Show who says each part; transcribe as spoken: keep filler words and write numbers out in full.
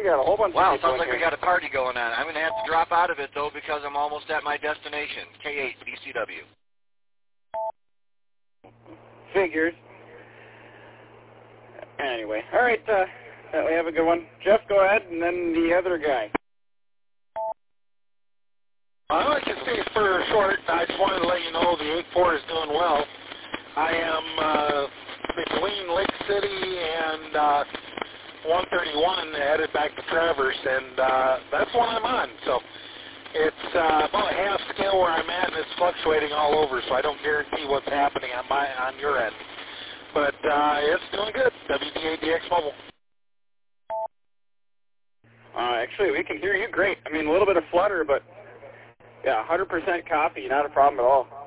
Speaker 1: we got a whole bunch
Speaker 2: wow,
Speaker 1: of people
Speaker 2: sounds like
Speaker 1: here.
Speaker 2: we got a party going on. I'm going to have to drop out of it, though, because I'm almost at my destination, K eight B C W.
Speaker 1: Figures. Anyway, all right, uh, we have a good one. Jeff, go ahead, and then the other guy.
Speaker 3: I'd like to say for short, I just wanted to let you know the eight four is doing well. I am uh, between Lake City and uh, one thirty-one headed back to Traverse, and uh, that's what I'm on. So it's uh, about a half scale where I'm at, and it's fluctuating all over, so I don't guarantee what's happening on my on your end. But uh, it's doing good. W D A D X Mobile.
Speaker 1: Uh, actually, we can hear you great. I mean, a little bit of flutter, but yeah, one hundred percent copy, not a problem at all.